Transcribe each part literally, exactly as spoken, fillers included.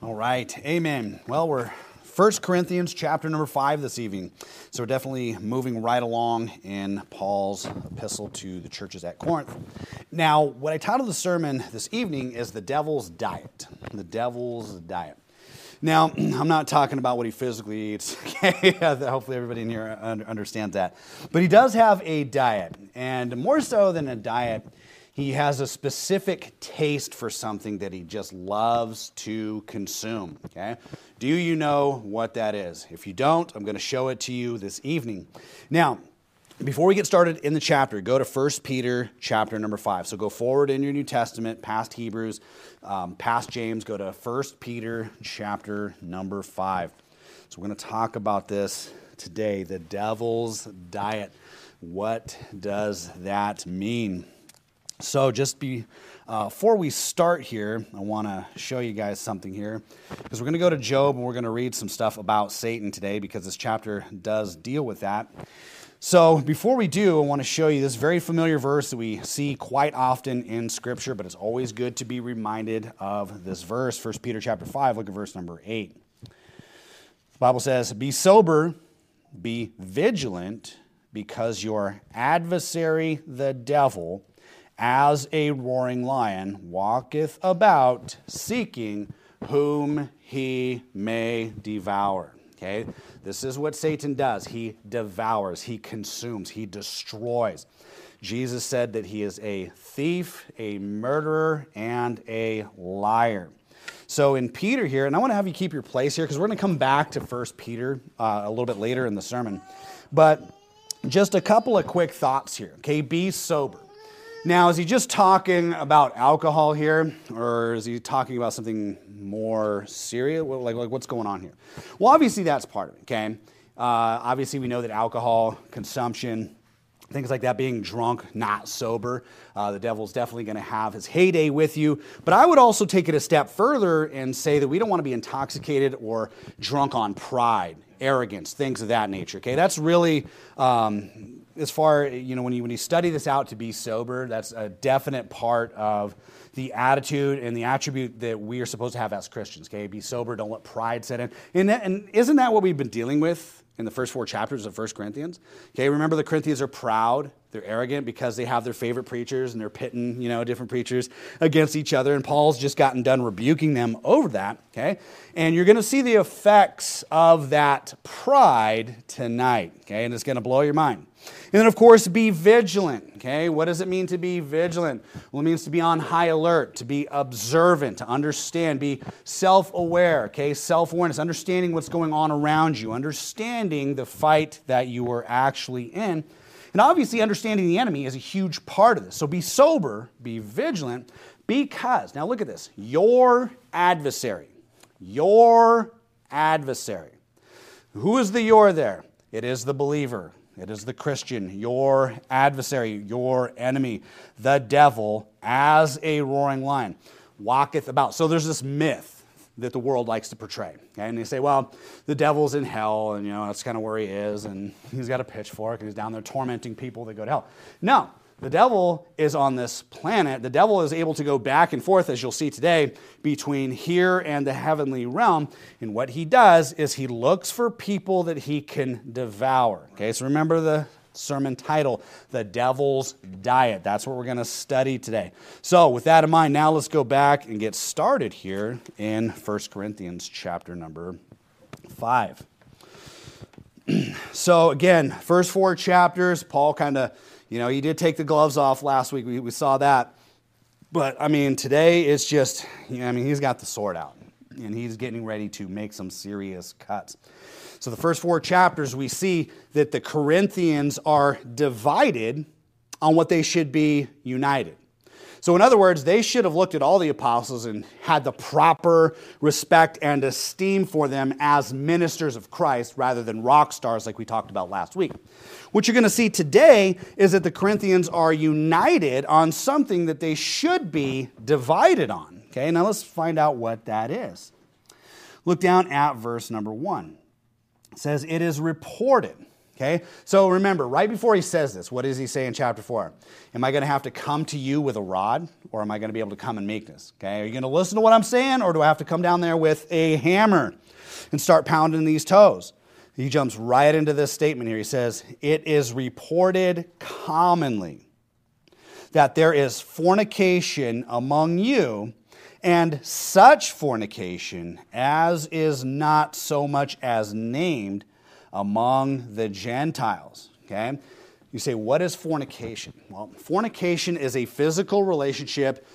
All right, amen. Well, we're First Corinthians chapter number five this evening. So we're definitely moving right along in Paul's epistle to the churches at Corinth. Now, what I titled the sermon this evening is The Devil's Diet. The Devil's Diet. Now, I'm not talking about what he physically eats. Okay, hopefully everybody in here understands that. But he does have a diet, and more so than a diet, he has a specific taste for something that he just loves to consume, okay? Do you know what that is? If you don't, I'm going to show it to you this evening. Now, before we get started in the chapter, go to First Peter chapter number five. So go forward in your New Testament, past Hebrews, um, past James, go to First Peter chapter number five. So we're going to talk about this today, the devil's diet. What does that mean? So just be, uh, before we start here, I want to show you guys something here, because we're going to go to Job and we're going to read some stuff about Satan today, because this chapter does deal with that. So before we do, I want to show you this very familiar verse that we see quite often in Scripture, but it's always good to be reminded of this verse. First Peter chapter five, look at verse number eight. The Bible says, "Be sober, be vigilant, because your adversary the devil, as a roaring lion, walketh about, seeking whom he may devour." Okay? This is what Satan does. He devours, he consumes, he destroys. Jesus said that he is a thief, a murderer, and a liar. So in Peter here, and I want to have you keep your place here, because we're going to come back to First Peter uh, a little bit later in the sermon. But just a couple of quick thoughts here. Okay? Be sober. Now, is he just talking about alcohol here, or is he talking about something more serious? Like, like what's going on here? Well, obviously that's part of it, okay? Uh, obviously we know that alcohol consumption, things like that, being drunk, not sober, uh, the devil's definitely going to have his heyday with you. But I would also take it a step further and say that we don't want to be intoxicated or drunk on pride, arrogance, things of that nature, okay? That's really... Um, As far, you know, when you when you study this out to be sober, that's a definite part of the attitude and the attribute that we are supposed to have as Christians, okay? Be sober, don't let pride set in. And, that, and isn't that what we've been dealing with in the first four chapters of First Corinthians? Okay, remember the Corinthians are proud, they're arrogant because they have their favorite preachers and they're pitting, you know, different preachers against each other. And Paul's just gotten done rebuking them over that, okay? And you're going to see the effects of that pride tonight, okay? And it's going to blow your mind. And then, of course, be vigilant, okay? What does it mean to be vigilant? Well, it means to be on high alert, to be observant, to understand, be self-aware, okay? Self-awareness, understanding what's going on around you, understanding the fight that you are actually in. And obviously, understanding the enemy is a huge part of this. So be sober, be vigilant, because, now look at this, your adversary, your adversary. Who is the your there? It is the believer. It is the Christian, your adversary, your enemy, the devil, as a roaring lion, walketh about. So there's this myth that the world likes to portray. Okay? And they say, well, the devil's in hell, and you know that's kind of where he is, and he's got a pitchfork, and he's down there tormenting people that go to hell. No, the devil is on this planet. The devil is able to go back and forth, as you'll see today, between here and the heavenly realm. And what he does is he looks for people that he can devour. Okay, so remember the sermon title, The Devil's Diet. That's what we're going to study today. So with that in mind, now let's go back and get started here in First Corinthians chapter number five. So again, first four chapters, Paul kind of, you know, he did take the gloves off last week. We, we saw that. But, I mean, today it's just, you know, I mean, he's got the sword out. And he's getting ready to make some serious cuts. So the first four chapters, we see that the Corinthians are divided on what they should be united. So in other words, they should have looked at all the apostles and had the proper respect and esteem for them as ministers of Christ rather than rock stars like we talked about last week. What you're going to see today is that the Corinthians are united on something that they should be divided on. Okay, now let's find out what that is. Look down at verse number one. It says, "It is reported." Okay, so remember, right before he says this, what does he say in chapter four? Am I going to have to come to you with a rod, or am I going to be able to come in meekness? Okay, are you going to listen to what I'm saying, or do I have to come down there with a hammer and start pounding these toes? He jumps right into this statement here. He says, it is reported commonly that there is fornication among you, and such fornication as is not so much as named among the Gentiles. Okay? You say, what is fornication? Well, fornication is a physical relationship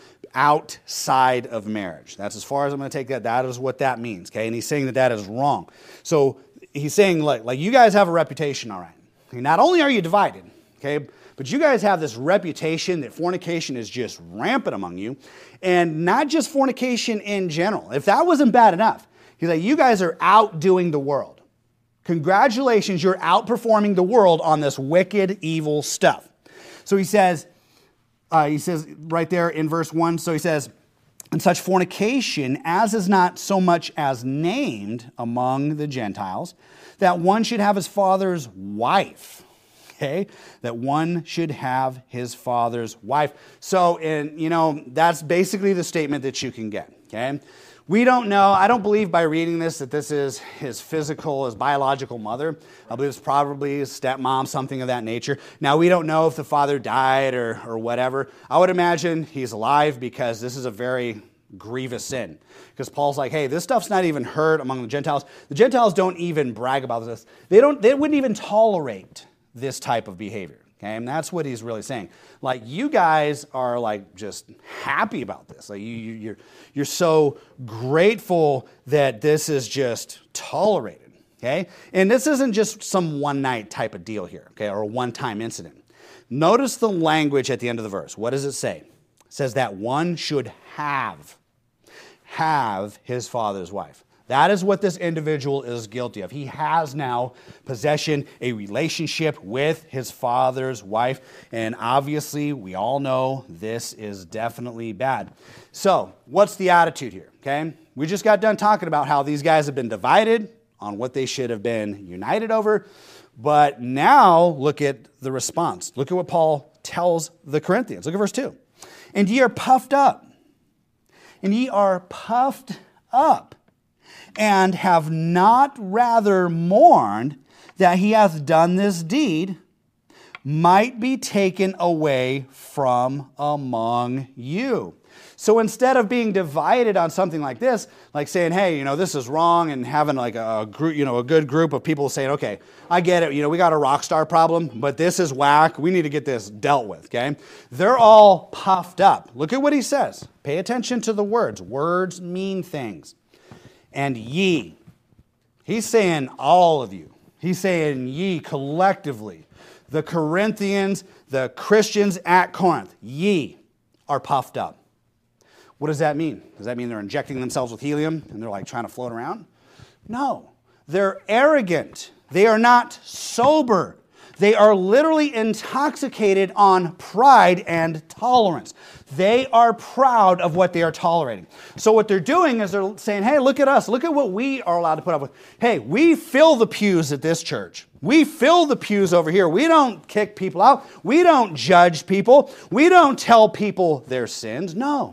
outside of marriage. That's as far as I'm going to take that. That is what that means. Okay? And he's saying that that is wrong. So he's saying, like, like you guys have a reputation, all right. Not only are you divided, okay, but you guys have this reputation that fornication is just rampant among you, and not just fornication in general. If that wasn't bad enough, he's like, you guys are outdoing the world. Congratulations, you're outperforming the world on this wicked, evil stuff. So he says, uh, he says right there in verse one, so he says, and such fornication as is not so much as named among the Gentiles, that one should have his father's wife. Okay, that one should have his father's wife. So, and you know, that's basically the statement that you can get. Okay, we don't know. I don't believe by reading this that this is his physical, his biological mother. I believe it's probably his stepmom, something of that nature. Now, we don't know if the father died or or whatever. I would imagine he's alive because this is a very grievous sin. Because Paul's like, hey, this stuff's not even heard among the Gentiles. The Gentiles don't even brag about this. They don't. They wouldn't even tolerate this type of behavior, okay? And that's what he's really saying. Like, you guys are like just happy about this. Like, you, you, you're, you're so grateful that this is just tolerated, okay? And this isn't just some one-night type of deal here, okay, or a one-time incident. Notice the language at the end of the verse. What does it say? It says that one should have, have his father's wife. That is what this individual is guilty of. He has now possession, a relationship with his father's wife. And obviously, we all know this is definitely bad. So, what's the attitude here? Okay, we just got done talking about how these guys have been divided on what they should have been united over. But now, look at the response. Look at what Paul tells the Corinthians. Look at verse two. And ye are puffed up. And ye are puffed up. And have not rather mourned that he hath done this deed, might be taken away from among you. So instead of being divided on something like this, like saying, hey, you know, this is wrong, and having like a group, you know, a good group of people saying, okay, I get it, you know, we got a rock star problem, but this is whack, we need to get this dealt with, okay? They're all puffed up. Look at what he says. Pay attention to the words. Words mean things. And ye. He's saying all of you. He's saying ye collectively. The Corinthians, the Christians at Corinth, ye are puffed up. What does that mean? Does that mean they're injecting themselves with helium and they're like trying to float around? No. They're arrogant. They are not sober. They are literally intoxicated on pride and tolerance. They are proud of what they are tolerating. So what they're doing is they're saying, hey, look at us. Look at what we are allowed to put up with. Hey, we fill the pews at this church. We fill the pews over here. We don't kick people out. We don't judge people. We don't tell people their sins. No.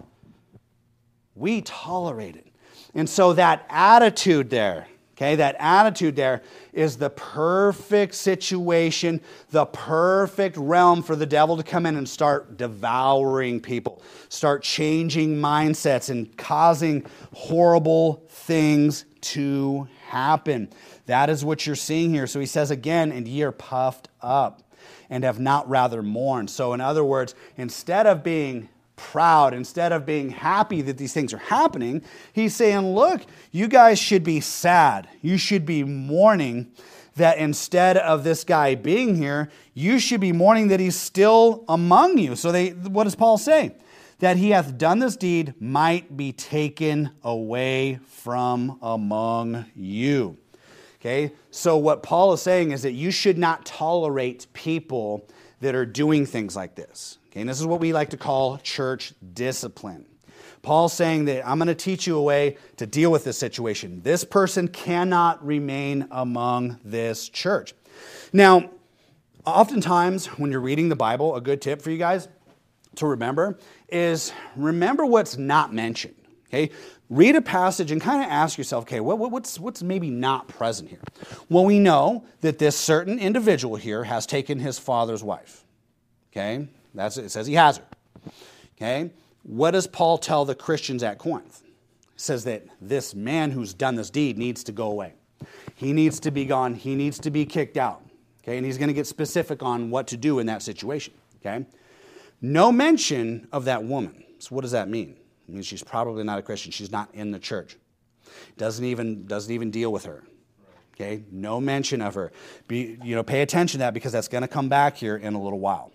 We tolerate it. And so that attitude there, okay, that attitude there is the perfect situation, the perfect realm for the devil to come in and start devouring people, start changing mindsets and causing horrible things to happen. That is what you're seeing here. So he says again, and ye are puffed up and have not rather mourned. So in other words, instead of being proud, instead of being happy that these things are happening, he's saying, look, you guys should be sad. You should be mourning that instead of this guy being here, you should be mourning that he's still among you. So they, what does Paul say? That he hath done this deed might be taken away from among you. Okay, so what Paul is saying is that you should not tolerate people that are doing things like this. Okay, and this is what we like to call church discipline. Paul's saying that I'm going to teach you a way to deal with this situation. This person cannot remain among this church. Now, oftentimes when you're reading the Bible, a good tip for you guys to remember is remember what's not mentioned. Okay, read a passage and kind of ask yourself, okay, what, what's, what's maybe not present here? Well, we know that this certain individual here has taken his father's wife. Okay, that's it says he has her. Okay, what does Paul tell the Christians at Corinth? He says that this man who's done this deed needs to go away. He needs to be gone. He needs to be kicked out. Okay, and he's going to get specific on what to do in that situation. Okay, no mention of that woman. So what does that mean? It means she's probably not a Christian. She's not in the church. Doesn't even doesn't even deal with her. Okay, no mention of her. Be you know, pay attention to that because that's going to come back here in a little while.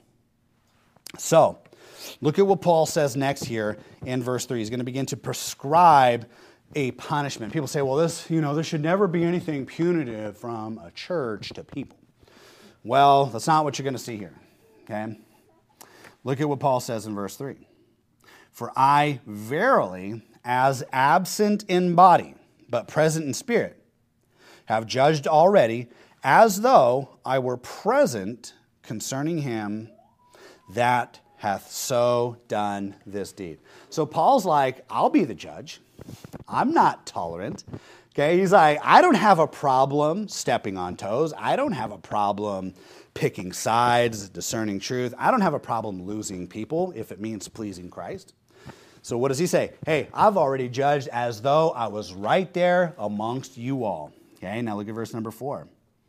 So, look at what Paul says next here in verse three. He's going to begin to prescribe a punishment. People say, well, this, you know, there should never be anything punitive from a church to people. Well, that's not what you're going to see here. Okay? Look at what Paul says in verse three. For I verily, as absent in body, but present in spirit, have judged already, as though I were present concerning him that hath so done this deed. So Paul's like, I'll be the judge. I'm not tolerant. Okay, he's like, I don't have a problem stepping on toes. I don't have a problem picking sides, discerning truth. I don't have a problem losing people if it means pleasing Christ. So what does he say? Hey, I've already judged as though I was right there amongst you all. Okay, now look at verse number four.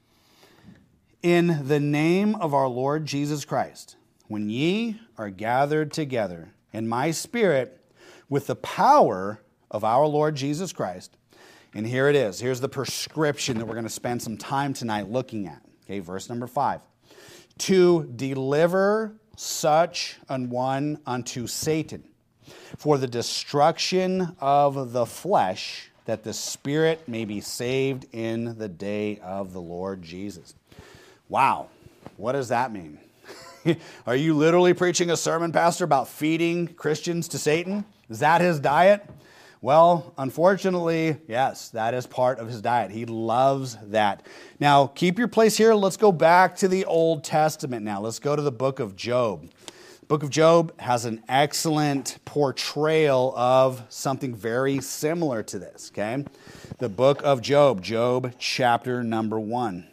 In the name of our Lord Jesus Christ, when ye are gathered together in my spirit with the power of our Lord Jesus Christ, and here it is. Here's the prescription that we're going to spend some time tonight looking at. Okay, verse number five. To deliver such an one unto Satan, for the destruction of the flesh, that the spirit may be saved in the day of the Lord Jesus. Wow, what does that mean? Are you literally preaching a sermon, Pastor, about feeding Christians to Satan? Is that his diet? Well, unfortunately, yes, that is part of his diet. He loves that. Now, keep your place here. Let's go back to the Old Testament now. Let's go to the book of Job. The book of Job has an excellent portrayal of something very similar to this, okay? The book of Job, Job chapter number one.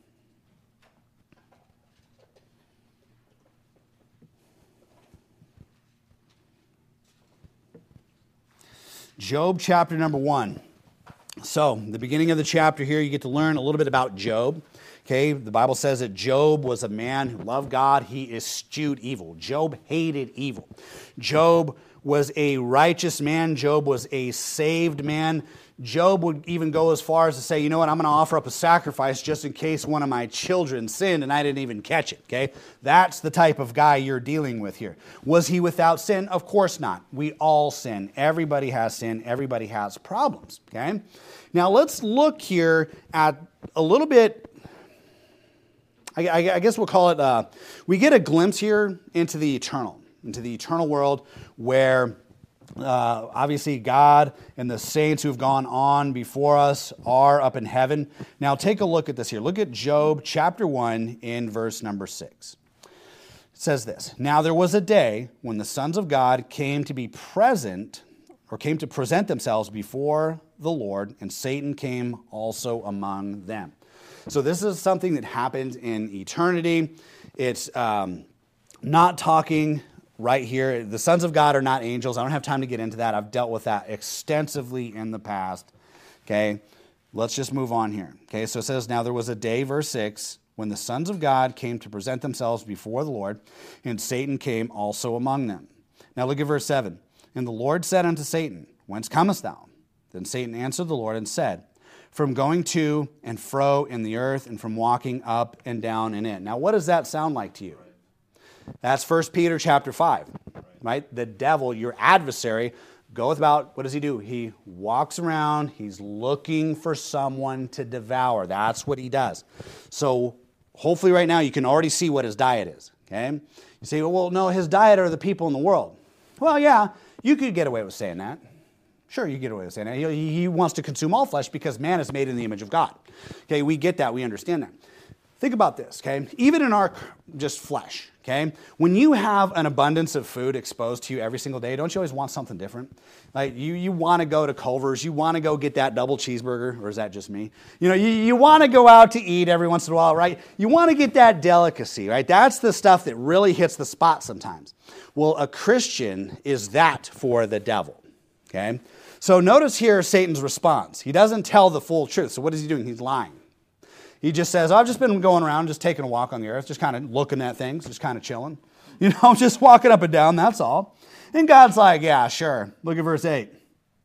Job chapter number one. So, the beginning of the chapter here, you get to learn a little bit about Job. Okay, the Bible says that Job was a man who loved God. He eschewed evil. Job hated evil. Job was a righteous man. Job was a saved man. Job would even go as far as to say, you know what, I'm going to offer up a sacrifice just in case one of my children sinned and I didn't even catch it, okay? That's the type of guy you're dealing with here. Was he without sin? Of course not. We all sin. Everybody has sin. Everybody has problems, okay? Now let's look here at a little bit, I, I, I guess we'll call it, uh, we get a glimpse here into the eternal, into the eternal world where Uh, obviously, God and the saints who have gone on before us are up in heaven. Now, take a look at this here. Look at Job chapter one in verse number six. It says this, Now there was a day when the sons of God came to be present, or came to present themselves before the Lord, and Satan came also among them. So this is something that happened in eternity. It's um, not talking right here. The sons of God are not angels. I don't have time to get into that. I've dealt with that extensively in the past. Okay, let's just move on here. Okay, so it says, Now there was a day, verse six, when the sons of God came to present themselves before the Lord, and Satan came also among them. Now look at verse seven. And the Lord said unto Satan, Whence comest thou? Then Satan answered the Lord and said, From going to and fro in the earth, and from walking up and down in it. Now what does that sound like to you? That's First Peter chapter five, right? The devil, your adversary, goeth about, what does he do? He walks around, he's looking for someone to devour. That's what he does. So hopefully right now you can already see what his diet is, okay? You say, well, no, his diet are the people in the world. Well, yeah, you could get away with saying that. Sure, you get away with saying that. He, he wants to consume all flesh because man is made in the image of God. Okay, we get that, we understand that. think about this, okay? Even in our just flesh, okay? When you have an abundance of food exposed to you every single day, don't you always want something different? Like you, you want to go to Culver's, you want to go get that double cheeseburger, or is that just me? You know, you, you want to go out to eat every once in a while, right? You want to get that delicacy, right? That's the stuff that really hits the spot sometimes. Well, a Christian is that for the devil, okay? So notice here Satan's response. He doesn't tell the full truth. So what is he doing? He's lying. He just says, oh, I've just been going around, just taking a walk on the earth, just kind of looking at things, just kind of chilling. You know, just walking up and down, that's all. And God's like, yeah, sure. Look at verse eight.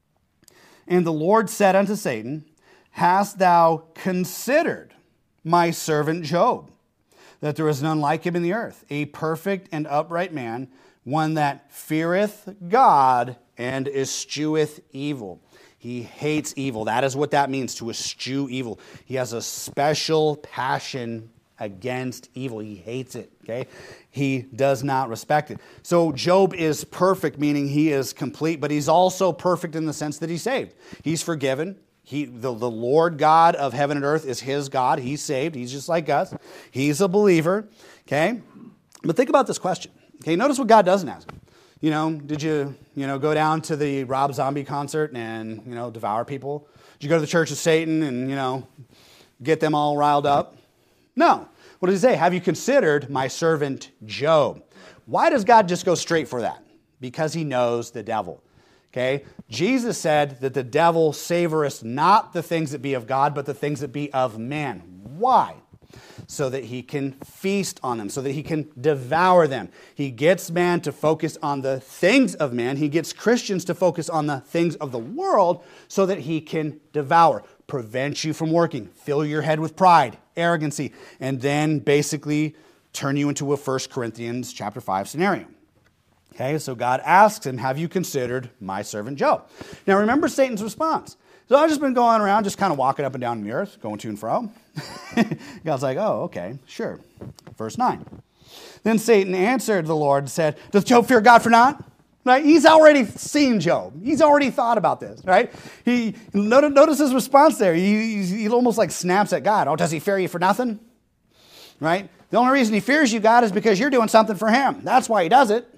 And the Lord said unto Satan, hast thou considered my servant Job, that there is none like him in the earth, a perfect and upright man, one that feareth God and escheweth evil. He hates evil. That is what that means, to eschew evil. He has a special passion against evil. He hates it, okay? He does not respect it. So Job is perfect, meaning he is complete, but he's also perfect in the sense that he's saved. He's forgiven. He, the, the Lord God of heaven and earth is his God. He's saved. He's just like us. He's a believer, okay? But think about this question, okay? Notice what God doesn't ask him. You know, did you, you know, go down to the Rob Zombie concert and, you know, devour people? Did you go to the Church of Satan and, you know, get them all riled up? No. What does he say? Have you considered my servant Job? Why does God just go straight for that? Because he knows the devil. Okay? Jesus said that the devil savoreth not the things that be of God, but the things that be of man. Why? So that he can feast on them, so that he can devour them. He gets man to focus on the things of man. He gets Christians to focus on the things of the world so that he can devour, prevent you from working, fill your head with pride, arrogancy, and then basically turn you into a First Corinthians chapter five scenario. Okay, so God asks him, have you considered my servant Job? Now remember Satan's response. So I've just been going around, just kind of walking up and down the earth, going to and fro. God's like, oh, okay, sure. Verse nine. Then Satan answered the Lord and said, doth Job fear God for naught? Right? He's already seen Job. He's already thought about this, right? He notice his response there. He, he almost like snaps at God. Oh, does he fear you for nothing? Right? The only reason he fears you, God, is because you're doing something for him. That's why he does it.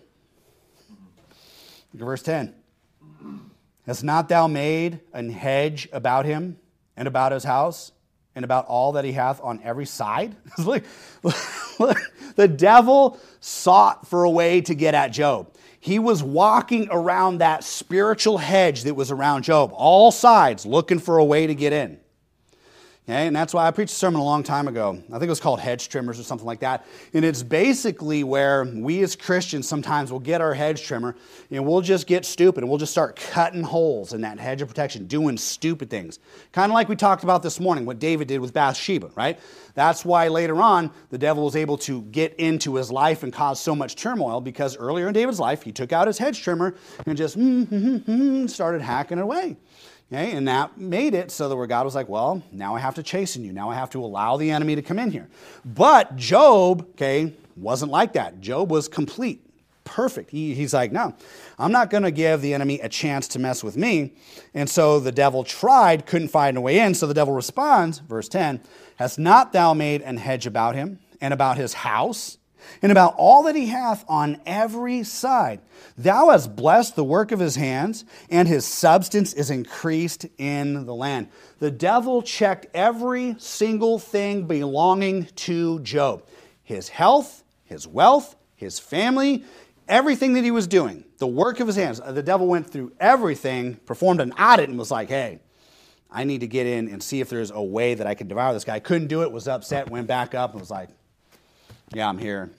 Look at verse ten. Hast not thou made an hedge about him and about his house and about all that he hath on every side? Look, look, the devil sought for a way to get at Job. He was walking around that spiritual hedge that was around Job, all sides, looking for a way to get in. Okay, and that's why I preached a sermon a long time ago. I think it was called Hedge Trimmers or something like that. And it's basically where we as Christians sometimes will get our hedge trimmer and we'll just get stupid and we'll just start cutting holes in that hedge of protection, doing stupid things. Kind of like we talked about this morning, what David did with Bathsheba, right? That's why later on the devil was able to get into his life and cause so much turmoil, because earlier in David's life he took out his hedge trimmer and just mm, mm, mm, mm, started hacking it away. Okay, and that made it so that where God was like, well, now I have to chasten you. Now I have to allow the enemy to come in here. But Job, okay, wasn't like that. Job was complete, perfect. He, he's like, no, I'm not going to give the enemy a chance to mess with me. And so the devil tried, couldn't find a way in. So the devil responds, verse ten, hast not thou made an hedge about him and about his house and about all that he hath on every side? Thou hast blessed the work of his hands, and his substance is increased in the land. The devil checked every single thing belonging to Job. His health, his wealth, his family, everything that he was doing, the work of his hands. The devil went through everything, performed an audit, and was like, hey, I need to get in and see if there's a way that I can devour this guy. Couldn't do it, was upset, went back up, and was like, yeah, I'm here.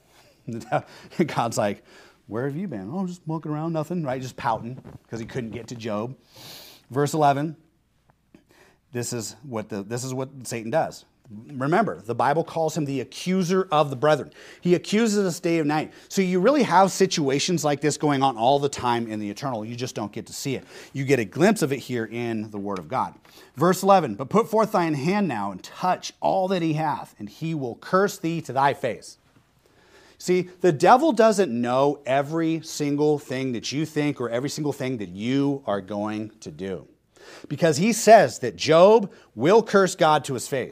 God's like, where have you been? Oh, just walking around, nothing, right? Just pouting because he couldn't get to Job. Verse eleven, this is what the this is what Satan does. Remember, the Bible calls him the accuser of the brethren. He accuses us day and night. So you really have situations like this going on all the time in the eternal. You just don't get to see it. You get a glimpse of it here in the Word of God. Verse eleven, but put forth thine hand now and touch all that he hath, and he will curse thee to thy face. See, the devil doesn't know every single thing that you think or every single thing that you are going to do. Because he says that Job will curse God to his face.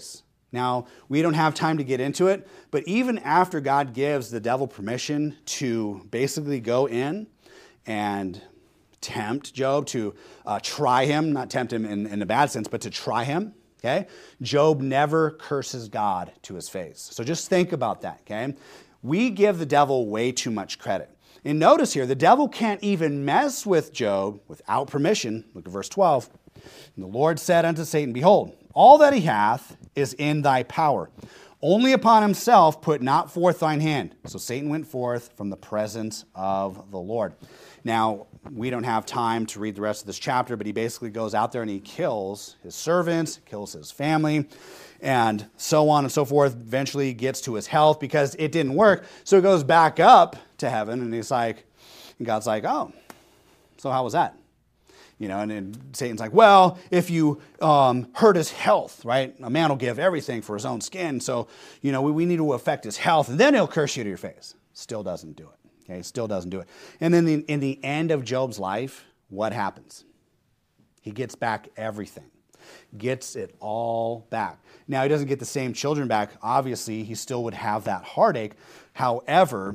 Now, we don't have time to get into it, but even after God gives the devil permission to basically go in and tempt Job, to uh, try him, not tempt him in, in a bad sense, but to try him, okay? Job never curses God to his face. So just think about that, okay? We give the devil way too much credit. And notice here, the devil can't even mess with Job without permission. Look at verse twelve. And the Lord said unto Satan, Behold, all that he hath is in thy power. Only upon himself put not forth thine hand. So Satan went forth from the presence of the Lord. Now, we don't have time to read the rest of this chapter, but he basically goes out there and he kills his servants, kills his family, and so on and so forth. Eventually gets to his health because it didn't work. So he goes back up to heaven and he's like, and God's like, oh, so how was that? You know, and then Satan's like, well, if you um, hurt his health, right? A man will give everything for his own skin. So, you know, we, we need to affect his health, and then he'll curse you to your face. Still doesn't do it. Okay, still doesn't do it. And then in, in the end of Job's life, what happens? He gets back everything. Gets it all back. Now, he doesn't get the same children back. Obviously, he still would have that heartache. However,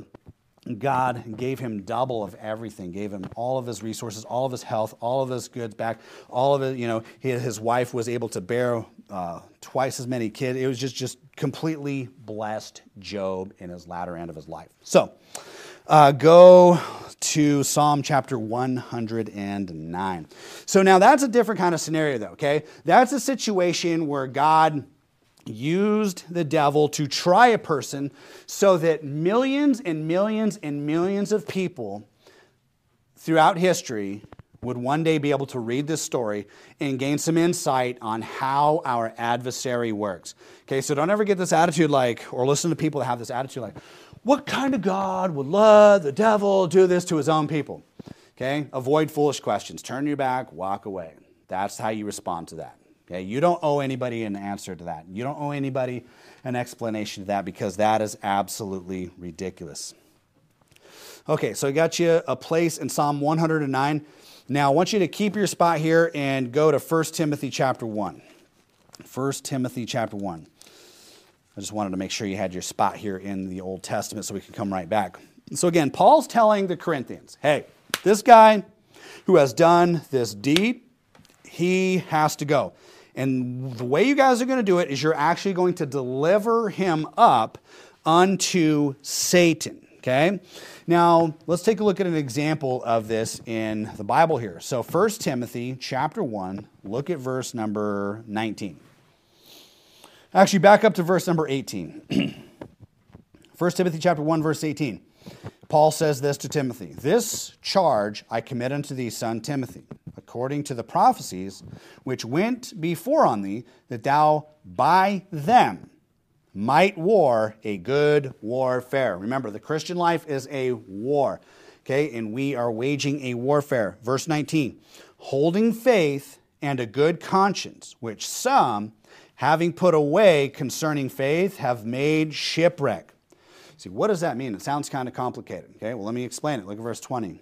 God gave him double of everything, gave him all of his resources, all of his health, all of his goods back, all of it, you know, his, his wife was able to bear uh, twice as many kids. It was just, just completely blessed Job in his latter end of his life. So, uh, go to Psalm chapter one hundred nine. So now that's a different kind of scenario though, okay? That's a situation where God used the devil to try a person so that millions and millions and millions of people throughout history would one day be able to read this story and gain some insight on how our adversary works. Okay, so don't ever get this attitude like, or listen to people that have this attitude like, what kind of God would let the devil do this to his own people? Okay, avoid foolish questions. Turn your back, walk away. That's how you respond to that. Okay, you don't owe anybody an answer to that. You don't owe anybody an explanation to that because that is absolutely ridiculous. Okay, so I got you a place in Psalm one hundred nine. Now, I want you to keep your spot here and go to First Timothy chapter one. First Timothy chapter one. I just wanted to make sure you had your spot here in the Old Testament so we can come right back. So again, Paul's telling the Corinthians, hey, this guy who has done this deed, he has to go. And the way you guys are going to do it is you're actually going to deliver him up unto Satan, okay? Now, let's take a look at an example of this in the Bible here. So First Timothy chapter one, look at verse number nineteen. Actually, back up to verse number eighteen. First Timothy chapter one, verse eighteen. Paul says this to Timothy, This charge I commit unto thee, son Timothy, according to the prophecies which went before on thee, that thou by them might war a good warfare. Remember, the Christian life is a war, okay? And we are waging a warfare. Verse nineteen, holding faith and a good conscience, which some, having put away concerning faith, have made shipwreck. See, what does that mean? It sounds kind of complicated. Okay, well, let me explain it. Look at verse twenty.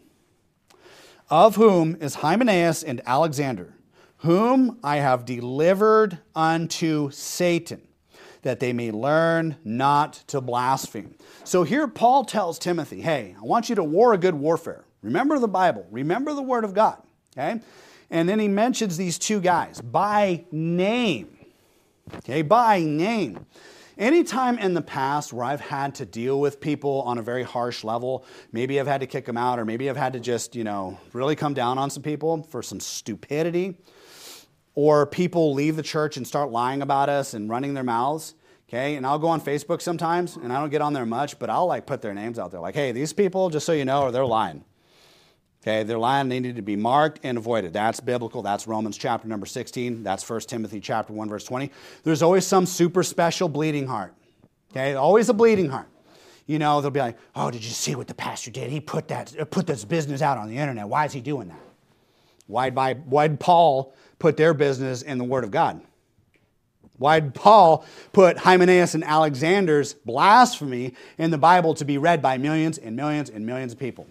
Of whom is Hymenaeus and Alexander, whom I have delivered unto Satan, that they may learn not to blaspheme. So here Paul tells Timothy, hey, I want you to war a good warfare. Remember the Bible. Remember the Word of God. Okay? And then he mentions these two guys by name. Okay, by name. Anytime in the past where I've had to deal with people on a very harsh level, maybe I've had to kick them out, or maybe I've had to just, you know, really come down on some people for some stupidity, or people leave the church and start lying about us and running their mouths, okay? And I'll go on Facebook sometimes, and I don't get on there much, but I'll like put their names out there. Like, hey, these people, just so you know, they're lying. Okay, they're lying, they need to be marked and avoided. That's biblical. That's Romans chapter number sixteen. That's First Timothy chapter one, verse twenty. There's always some super special bleeding heart. Okay, always a bleeding heart. You know, they'll be like, oh, did you see what the pastor did? He put that, put this business out on the internet. Why is he doing that? Why'd, why'd Paul put their business in the Word of God? Why'd Paul put Hymenaeus and Alexander's blasphemy in the Bible to be read by millions and millions and millions of people?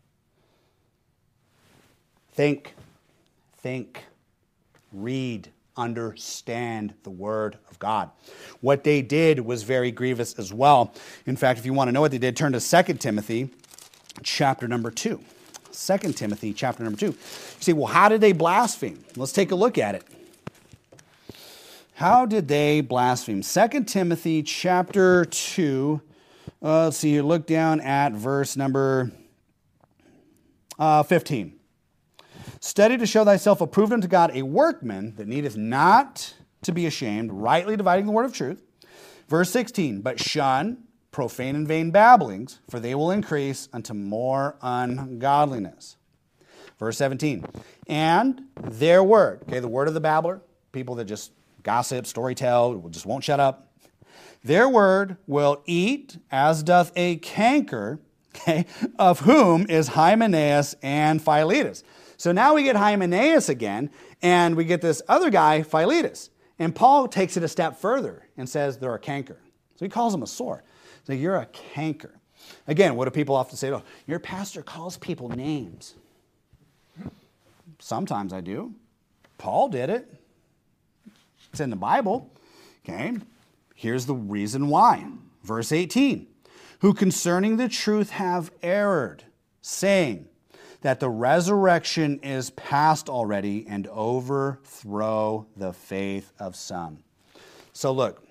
Think, think, read, understand the Word of God. What they did was very grievous as well. In fact, if you want to know what they did, turn to Second Timothy chapter number two. Second Timothy chapter number two. You say, well, how did they blaspheme? Let's take a look at it. How did they blaspheme? Second Timothy chapter two. Uh, let's see here. Look down at verse number uh, fifteen. Study to show thyself approved unto God, a workman that needeth not to be ashamed, rightly dividing the word of truth. Verse sixteen, but shun profane and vain babblings, for they will increase unto more ungodliness. Verse seventeen, and their word, okay, the word of the babbler, people that just gossip, storytell, just won't shut up. Their word will eat as doth a canker, okay, of whom is Hymenaeus and Philetus. So now we get Hymenaeus again, and we get this other guy, Philetus. And Paul takes it a step further and says they're a canker. So he calls them a sore. So you're a canker. Again, what do people often say? Oh, your pastor calls people names. Sometimes I do. Paul did it. It's in the Bible. Okay. Here's the reason why. Verse eighteen. Who concerning the truth have erred, saying that the resurrection is past already, and overthrow the faith of some. So look,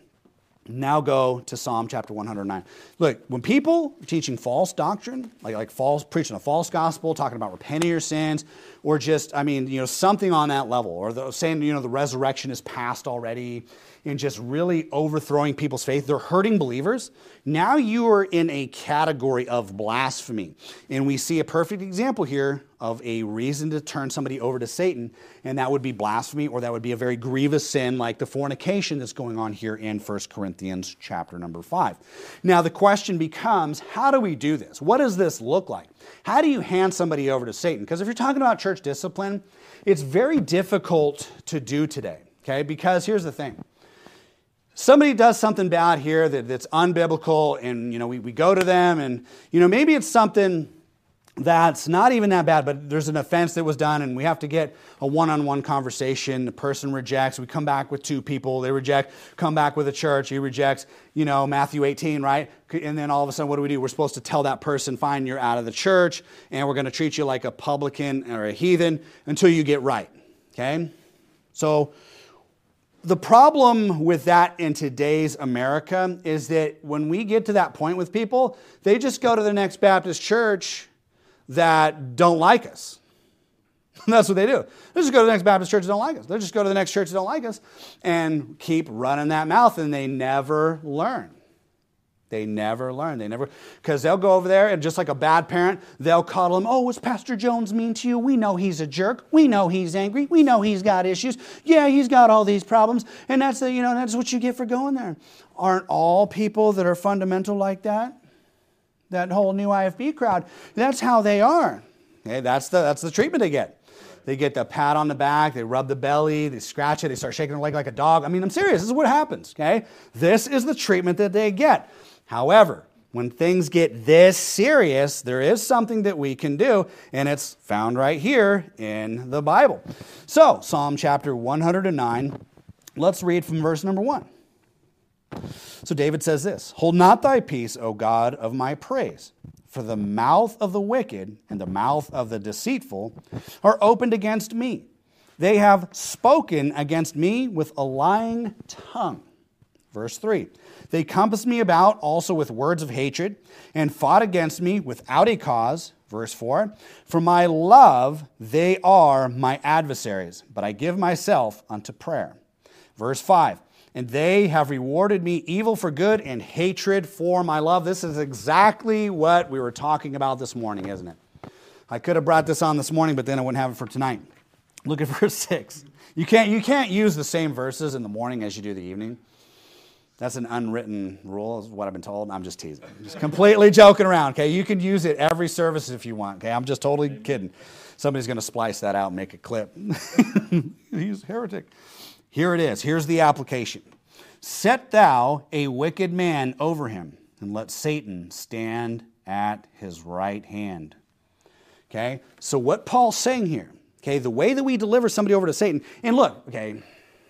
now go to Psalm chapter one hundred nine. Look, when people are teaching false doctrine, like, like false, preaching a false gospel, talking about repenting your sins, or just, I mean, you know, something on that level, or the, saying, you know, the resurrection is past already, and just really overthrowing people's faith, they're hurting believers. Now you are in a category of blasphemy. And we see a perfect example here of a reason to turn somebody over to Satan, and that would be blasphemy, or that would be a very grievous sin like the fornication that's going on here in First Corinthians chapter number five. Now the question becomes, how do we do this? What does this look like? How do you hand somebody over to Satan? Because if you're talking about church discipline, it's very difficult to do today, okay? Because here's the thing. Somebody does something bad here that, that's unbiblical, and you know we, we go to them, and you know maybe it's something that's not even that bad, but there's an offense that was done, and we have to get a one-on-one conversation. The person rejects. We come back with two people. They reject. Come back with a church. He rejects. You know Matthew eighteen, right? And then all of a sudden, what do we do? We're supposed to tell that person, "Fine, you're out of the church, and we're going to treat you like a publican or a heathen until you get right." Okay, so. The problem with that in today's America is that when we get to that point with people, they just go to the next Baptist church that don't like us. That's what they do. They just go to the next Baptist church that don't like us. They just go to the next church that don't like us and keep running that mouth, and they never learn. They never learn. They never, because they'll go over there and just like a bad parent, they'll coddle him. Oh, was Pastor Jones mean to you? We know he's a jerk. We know he's angry. We know he's got issues. Yeah, he's got all these problems. And that's the, you know, that's what you get for going there. Aren't all people that are fundamental like that? That whole new I F B crowd, that's how they are. Okay, that's the that's the treatment they get. They get the pat on the back, they rub the belly, they scratch it, they start shaking their leg like a dog. I mean, I'm serious. This is what happens, okay? This is the treatment that they get. However, when things get this serious, there is something that we can do, and it's found right here in the Bible. So, Psalm chapter one hundred nine, let's read from verse number one. So David says this, "Hold not thy peace, O God of my praise, for the mouth of the wicked and the mouth of the deceitful are opened against me. They have spoken against me with a lying tongue." Verse three, "They compassed me about also with words of hatred, and fought against me without a cause." Verse four, "For my love they are my adversaries, but I give myself unto prayer." Verse five, "And they have rewarded me evil for good and hatred for my love." This is exactly what we were talking about this morning, isn't it? I could have brought this on this morning, but then I wouldn't have it for tonight. Look at verse six. You can't, you can't use the same verses in the morning as you do the evening. That's an unwritten rule, is what I've been told. I'm just teasing. I'm just completely joking around, okay? You can use it every service if you want, okay? I'm just totally kidding. Somebody's going to splice that out and make a clip. He's a heretic. Here it is. Here's the application. "Set thou a wicked man over him, and let Satan stand at his right hand." Okay? So what Paul's saying here, okay, the way that we deliver somebody over to Satan, and look, okay,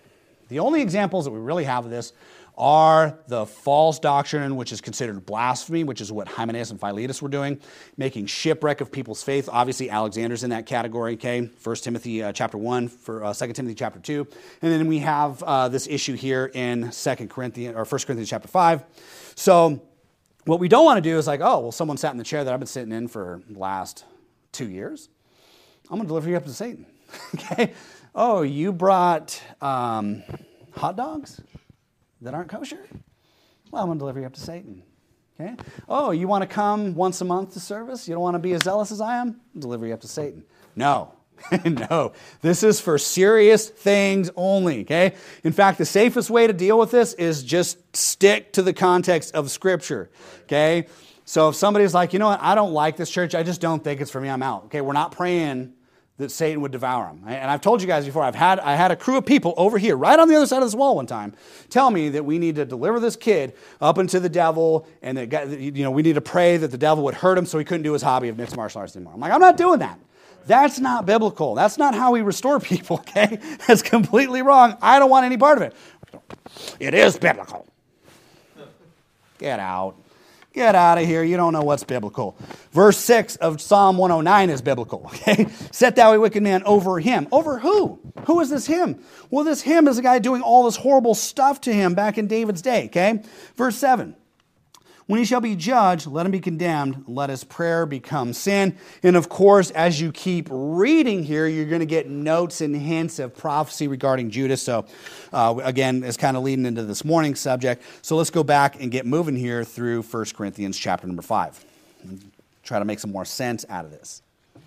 The only examples that we really have of this are the false doctrine, which is considered blasphemy, which is what Hymenaeus and Philetus were doing, making shipwreck of people's faith. Obviously, Alexander's in that category, okay? First Timothy uh, chapter one, for uh, Second Timothy chapter two. And then we have uh, this issue here in Second Corinthians, or First Corinthians chapter five. So what we don't want to do is like, oh, well, someone sat in the chair that I've been sitting in for the last two years. I'm going to deliver you up to Satan, okay? Oh, you brought um, hot dogs that aren't kosher? Well, I'm going to deliver you up to Satan. Okay? Oh, you want to come once a month to service? You don't want to be as zealous as I am? I'll deliver you up to Satan. No. No. This is for serious things only. Okay? In fact, the safest way to deal with this is just stick to the context of Scripture. Okay? So if somebody's like, you know what, I don't like this church, I just don't think it's for me, I'm out. Okay? We're not praying that Satan would devour him. And I've told you guys before, I've had I had a crew of people over here, right on the other side of this wall one time, tell me that we need to deliver this kid up into the devil, and that, you know, we need to pray that the devil would hurt him so he couldn't do his hobby of mixed martial arts anymore. I'm like, I'm not doing that. That's not biblical. That's not how we restore people, okay? That's completely wrong. I don't want any part of it. It is biblical. Get out. Get out of here. You don't know what's biblical. Verse six of Psalm one oh nine is biblical. Okay? Set thou a wicked man over him. Over who? Who is this him? Well, this him is a guy doing all this horrible stuff to him back in David's day. Okay? Verse seven. When he shall be judged, let him be condemned. Let his prayer become sin. And of course, as you keep reading here, you're going to get notes and hints of prophecy regarding Judas. So uh, again, it's kind of leading into this morning's subject. So let's go back and get moving here through First Corinthians chapter number five. Try to make some more sense out of this.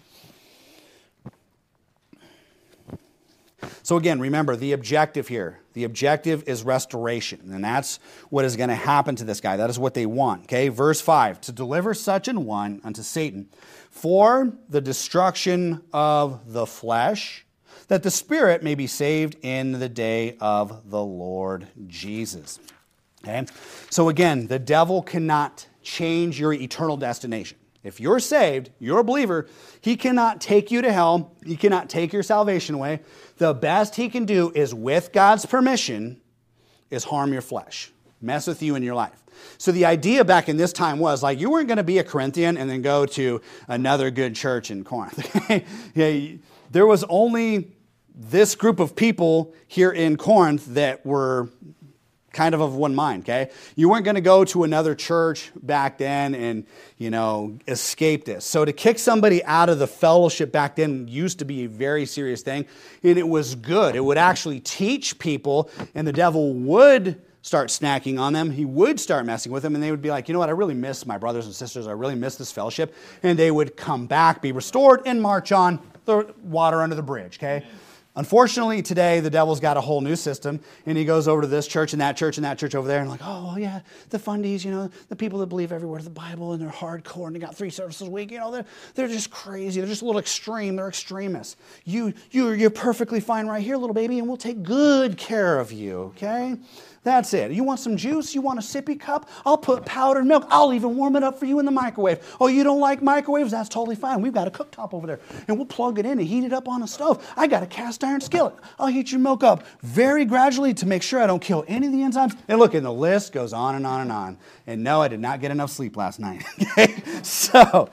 So again, remember the objective here. The objective is restoration, and that's what is going to happen to this guy. That is what they want. Okay, verse five, to deliver such an one unto Satan for the destruction of the flesh, that the spirit may be saved in the day of the Lord Jesus. Okay, so again, the devil cannot change your eternal destination. If you're saved, you're a believer, he cannot take you to hell. He cannot take your salvation away. The best he can do is, with God's permission, is harm your flesh, mess with you in your life. So the idea back in this time was, like, you weren't going to be a Corinthian and then go to another good church in Corinth. Yeah, there was only this group of people here in Corinth that were kind of of one mind, okay? You weren't going to go to another church back then and, you know, escape this. So to kick somebody out of the fellowship back then used to be a very serious thing, and it was good. It would actually teach people, and the devil would start snacking on them. He would start messing with them, and they would be like, you know what, I really miss my brothers and sisters. I really miss this fellowship. And they would come back, be restored, and march on the water under the bridge, okay? Amen. Unfortunately, today, the devil's got a whole new system, and he goes over to this church and that church and that church over there, and like, oh, well, yeah, the fundies, you know, the people that believe every word of the Bible, and they're hardcore, and they got three services a week, you know, they're, they're just crazy. They're just a little extreme. They're extremists. You, you, you're perfectly fine right here, little baby, and we'll take good care of you, okay? That's it. You want some juice? You want a sippy cup? I'll put powdered milk. I'll even warm it up for you in the microwave. Oh, you don't like microwaves? That's totally fine. We've got a cooktop over there, and we'll plug it in and heat it up on a stove. I got a cast iron skillet. I'll heat your milk up very gradually to make sure I don't kill any of the enzymes. And look, and the list goes on and on and on. And no, I did not get enough sleep last night. Okay? So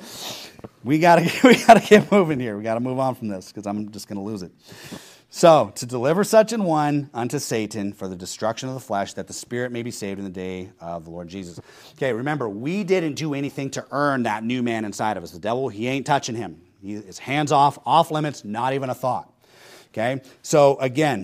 we gotta we gotta get moving here. We gotta move on from this because I'm just gonna lose it. So, to deliver such an one unto Satan for the destruction of the flesh, that the spirit may be saved in the day of the Lord Jesus. Okay, remember, we didn't do anything to earn that new man inside of us. The devil, he ain't touching him. He is hands off, off limits, not even a thought. Okay, so again,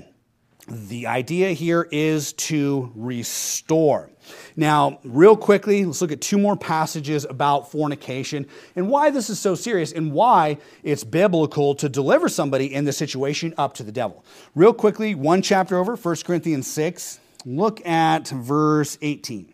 the idea here is to restore. Now, real quickly, let's look at two more passages about fornication and why this is so serious and why it's biblical to deliver somebody in this situation up to the devil. Real quickly, one chapter over, First Corinthians six. Look at verse eighteen.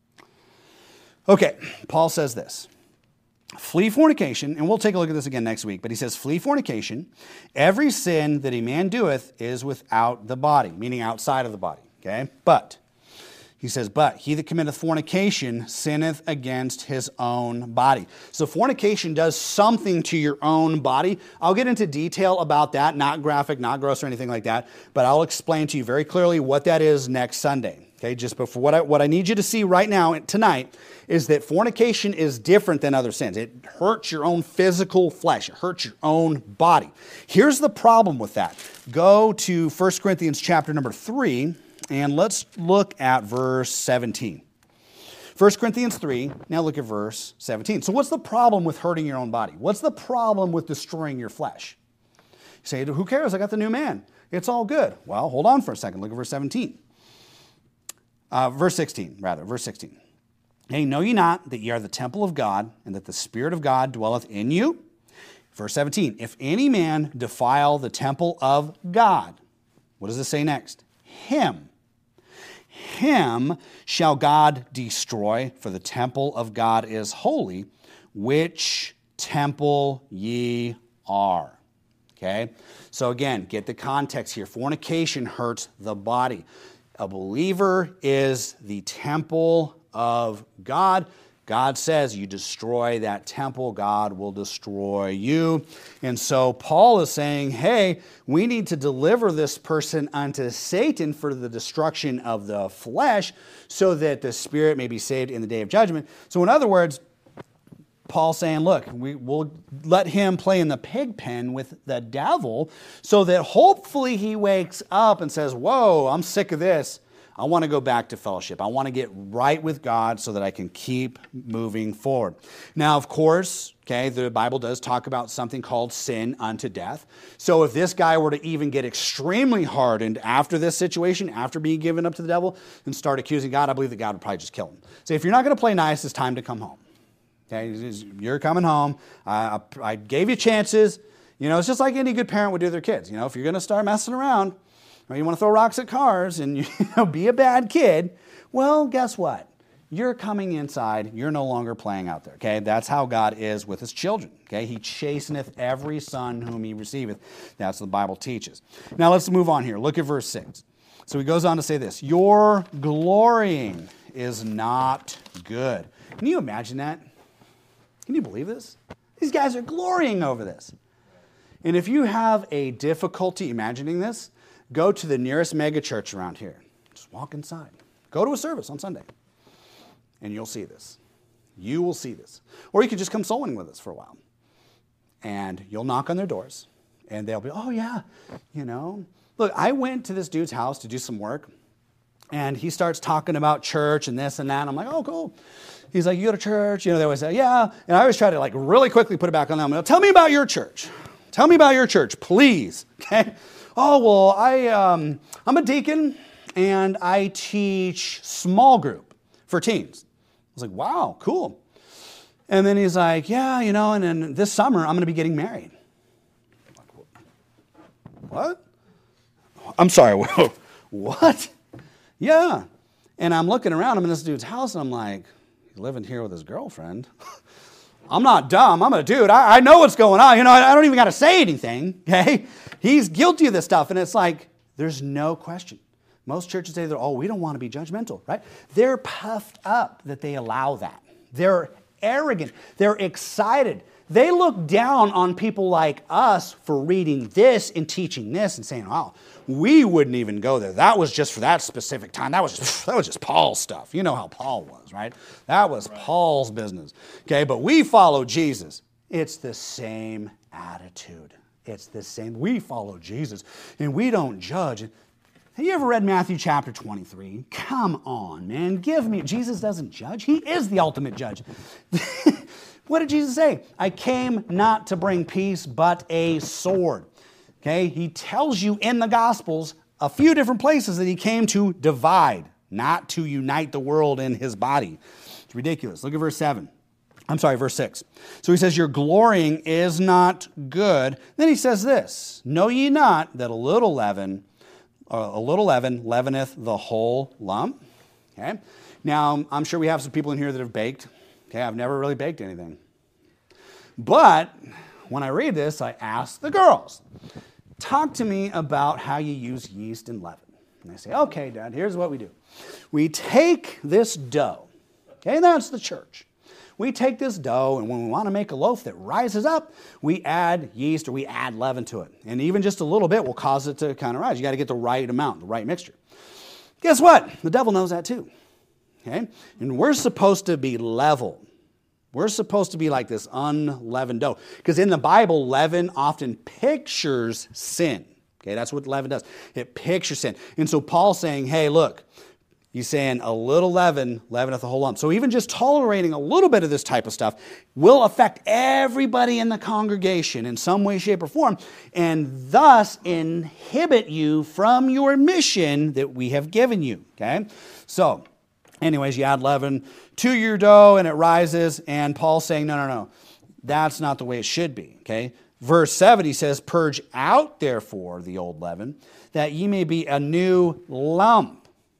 Okay, Paul says this. Flee fornication, and we'll take a look at this again next week, but he says, flee fornication. Every sin that a man doeth is without the body, meaning outside of the body, okay? But He says, but he that committeth fornication sinneth against his own body. So fornication does something to your own body. I'll get into detail about that, not graphic, not gross or anything like that, but I'll explain to you very clearly what that is next Sunday. Okay, just before what I, what I need you to see right now, tonight, is that fornication is different than other sins. It hurts your own physical flesh. It hurts your own body. Here's the problem with that. Go to First Corinthians chapter number three, and let's look at verse seventeen. First Corinthians three, now look at verse seventeen. So what's the problem with hurting your own body? What's the problem with destroying your flesh? You say, who cares? I got the new man. It's all good. Well, hold on for a second. Look at verse seventeen. Uh, verse sixteen, rather, verse sixteen. Hey, know ye not that ye are the temple of God, and that the Spirit of God dwelleth in you? Verse seventeen, if any man defile the temple of God, what does it say next? Him. Him shall God destroy, for the temple of God is holy, which temple ye are. Okay? So again, get the context here. Fornication hurts the body. A believer is the temple of God. God says you destroy that temple, God will destroy you. And so Paul is saying, hey, we need to deliver this person unto Satan for the destruction of the flesh so that the spirit may be saved in the day of judgment. So in other words, Paul's saying, look, we will let him play in the pig pen with the devil so that hopefully he wakes up and says, whoa, I'm sick of this. I want to go back to fellowship. I want to get right with God so that I can keep moving forward. Now, of course, okay, the Bible does talk about something called sin unto death. So if this guy were to even get extremely hardened after this situation, after being given up to the devil, and start accusing God, I believe that God would probably just kill him. So if you're not going to play nice, it's time to come home. Okay, you're coming home. I, I gave you chances. You know, it's just like any good parent would do to their kids. You know, if you're going to start messing around, or you want to throw rocks at cars and you know, be a bad kid, well, guess what? You're coming inside. You're no longer playing out there. Okay, that's how God is with his children. Okay, he chasteneth every son whom he receiveth. That's what the Bible teaches. Now let's move on here. Look at verse six. So he goes on to say this: your glorying is not good. Can you imagine that? Can you believe this? These guys are glorying over this. And if you have a difficulty imagining this, go to the nearest mega church around here. Just walk inside. Go to a service on Sunday. And you'll see this. You will see this. Or you can just come soul winning with us for a while. And you'll knock on their doors. And they'll be, oh yeah, you know. Look, I went to this dude's house to do some work. And he starts talking about church and this and that. And I'm like, oh, cool. He's like, you go to church? You know, they always say, yeah. And I always try to like really quickly put it back on them. Tell me about your church. Tell me about your church, please. Okay? Oh, well, I, um, I'm a deacon, and I teach small group for teens. I was like, wow, cool. And then he's like, yeah, you know, and then this summer I'm going to be getting married. I'm like, what? I'm sorry, what? Yeah. And I'm looking around, I'm in this dude's house, and I'm like, he's living here with his girlfriend. I'm not dumb. I'm a dude. I, I know what's going on. You know, I, I don't even got to say anything, okay? He's guilty of this stuff, and it's like, there's no question. Most churches say, oh, we don't want to be judgmental, right? They're puffed up that they allow that. They're arrogant. They're excited. They look down on people like us for reading this and teaching this and saying, oh, we wouldn't even go there. That was just for that specific time. That was just, that was just Paul's stuff. You know how Paul was, right? That was right. Paul's business. Okay, but we follow Jesus. It's the same attitude. It's the same. We follow Jesus, and we don't judge. Have you ever read Matthew chapter twenty-three? Come on, man. Give me. Jesus doesn't judge. He is the ultimate judge. What did Jesus say? I came not to bring peace, but a sword. Okay? He tells you in the Gospels a few different places that he came to divide, not to unite the world in his body. It's ridiculous. Look at verse seven. I'm sorry, verse six. So he says, your glorying is not good. Then he says this, know ye not that a little leaven, uh, a little leaven leaveneth the whole lump? Okay. Now, I'm sure we have some people in here that have baked. Okay, I've never really baked anything. But when I read this, I ask the girls, talk to me about how you use yeast and leaven. And they say, okay, Dad, here's what we do. We take this dough, okay, that's the church. We take this dough, and when we want to make a loaf that rises up, we add yeast or we add leaven to it. And even just a little bit will cause it to kind of rise. You got to get the right amount, the right mixture. Guess what? The devil knows that too. Okay? And we're supposed to be level. We're supposed to be like this unleavened dough. Because in the Bible, leaven often pictures sin. Okay, that's what leaven does. It pictures sin. And so Paul's saying, hey, look, he's saying a little leaven leaveneth the whole lump. So even just tolerating a little bit of this type of stuff will affect everybody in the congregation in some way, shape, or form, and thus inhibit you from your mission that we have given you. Okay? So, anyways, you add leaven to your dough and it rises, and Paul's saying, no, no, no. That's not the way it should be. Okay? Verse seven, he says, purge out, therefore, the old leaven, that ye may be a new lump,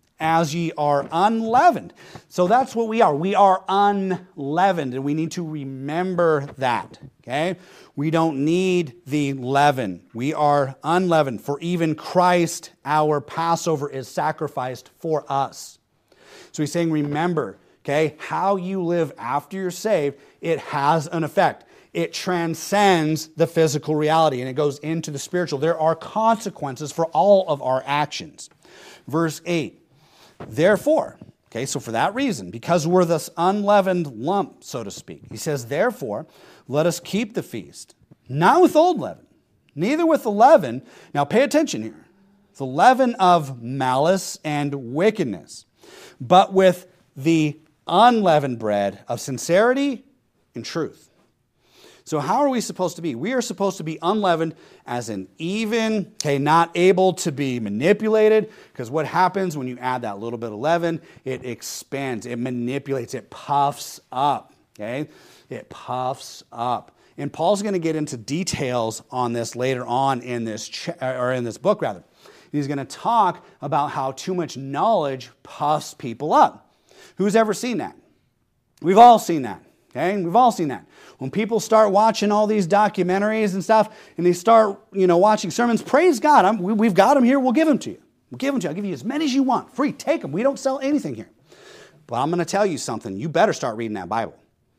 as ye are unleavened. So that's what we are. We are unleavened, and we need to remember that. Okay? We don't need the leaven. We are unleavened, for even Christ, our Passover, is sacrificed for us. So he's saying, remember, okay, how you live after you're saved, it has an effect. It transcends the physical reality, and it goes into the spiritual. There are consequences for all of our actions. Verse eight. Therefore, okay, so for that reason, because we're this unleavened lump, so to speak, he says, therefore, let us keep the feast, not with old leaven, neither with the leaven, now pay attention here, the leaven of malice and wickedness, but with the unleavened bread of sincerity and truth. So how are we supposed to be? We are supposed to be unleavened as an even, okay, not able to be manipulated, because what happens when you add that little bit of leaven, it expands, it manipulates, it puffs up, okay? It puffs up. And Paul's going to get into details on this later on in this ch- or in this book rather. He's going to talk about how too much knowledge puffs people up. Who's ever seen that? We've all seen that. Okay, we've all seen that. When people start watching all these documentaries and stuff, and they start, you know, watching sermons, praise God, I'm, we, we've got them here, we'll give them to you. We'll give them to you. I'll give you as many as you want. Free, take them. We don't sell anything here. But I'm going to tell you something. You better start reading that Bible.